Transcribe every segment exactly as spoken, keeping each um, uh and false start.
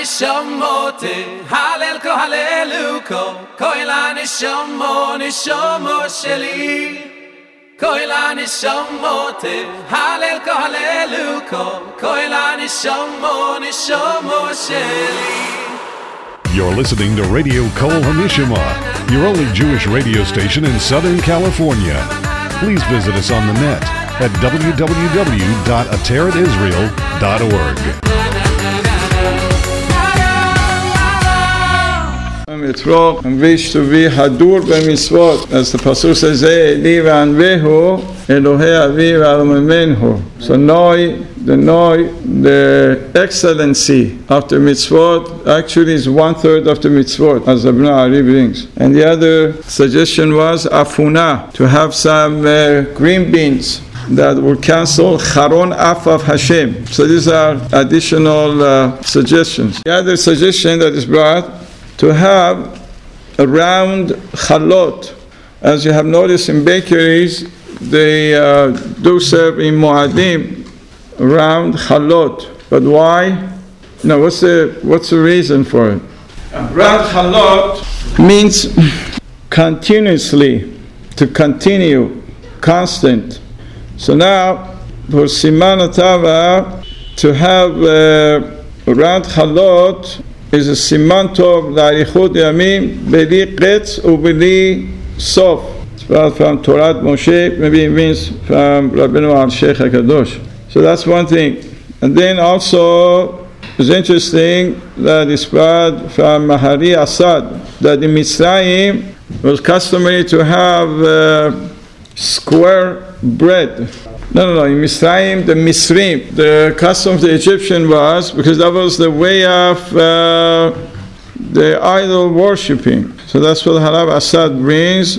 nishamote halel ko haleluko koila nishamo nishamo sheli koila nishamote halel ko haleluko koila nishamo nishamo sheli. You're listening to Radio Kol HaNishama, your only Jewish radio station in Southern California. Please visit us on the net at w w w dot ateret israel dot org. Mitzvot and wish to be hadur b'mitzvot, as the pasuk says, "Eli v'anvehu Elohei avi v'alamenhu." So noi, the noi, the excellency of the mitzvot actually is one third of the mitzvot, as the Ibn Ari brings. And the other suggestion was afuna, to have some uh, green beans that will cancel Charon Af of Hashem. So these are additional uh, suggestions. The other suggestion that is brought, to have a round chalot. As you have noticed in bakeries, they uh, do serve in Moadim round chalot. But why? Now, what's the what's the reason for it? Round chalot means continuously, to continue, constant. So now, for Siman Atava, to have uh, a round chalot is a siman tov la'arichut yamim beli qetz ubeli sof. It's from Torah Moshe, maybe it means from Rabbeinu Al-Sheikh HaKadosh. So that's one thing. And then also, it's interesting that it's brought from Mahari Asad, that in Mitzrayim it was customary to have uh, square bread. No, no, no, in Mitzrayim, the Misrim, the custom of the Egyptian was, because that was the way of uh, the idol worshipping. So that's what Harav Asad brings.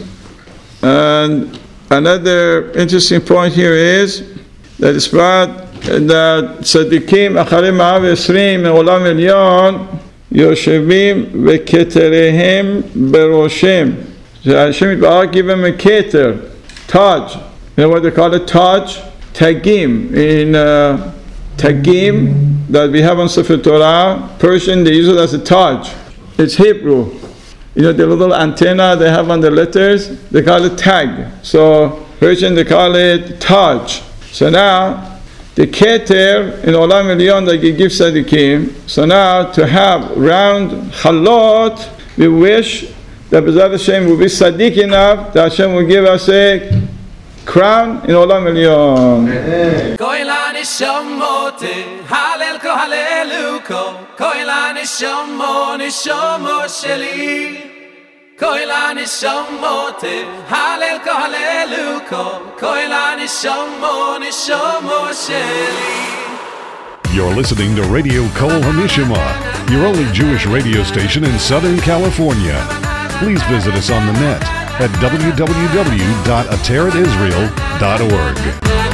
And another interesting point here is that it's brought that Tzadikim, Acharei Ma'av Esrim, Olam Elyon, Yoshevim Veketerehem Beroshem. So Hashem Yitbarach give them a keter, taj. You know what they call it? Taj, Tagim. In uh, Tagim that we have on Sefer Torah, Persian, they use it as a Taj. It's Hebrew. You know the little antenna they have on the letters? They call it Tag. So Persian, they call it Taj. So now, the Keter in Olam Elyon that you give Tzadikim, so now to have round Chalot, we wish that B'ezrat Hashem will be Tzaddik enough that Hashem will give us a crown in Olam Elyon. Koila nishamote halel ko haleluko koila nishamo nishamo sheli koila nishamote halel ko haleluko koila nishamo nishamo sheli. You're listening to Radio Kol HaNishama, your only Jewish radio station in Southern California. Please visit us on the net at w w w dot ateret israel dot org.